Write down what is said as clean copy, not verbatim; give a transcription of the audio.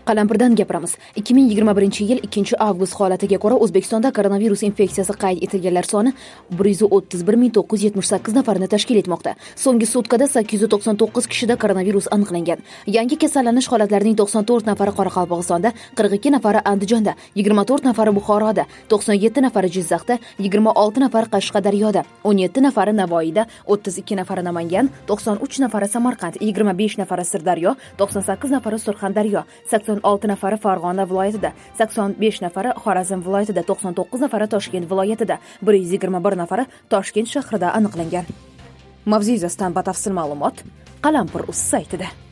Qalampirdan gapiramiz. 2021-yil 2-avgust holatiga ko'ra O'zbekistonda koronavirus infeksiyasi qayd etilganlar soni 131,978 nafarni tashkil etmoqda. So'nggi sutkada 899 kishida koronavirus aniqlangan. Yangi kasallanish holatlarining 94 nafari Qoraqalpog'istonda, 42 nafari Andijonda, 24 nafari Buxoroda, 97 nafari Jizzaxda, 26 nafari Qashqadaryoda, 17 nafari Navoiyda, 32 nafari Namangan, 93 nafari Samarqand, 25 nafari Sirdaryo, 98 nafari Surxondaryo, 86 nafari Farg'ona viloyatida, 85 nafari Xorazm viloyatida, 99 nafari Toshkent viloyatida, 121 nafari Toshkent shahrida aniqlangan. Mavzu yuzasidan batafsil ma'lumot Qalampir.uz saytida.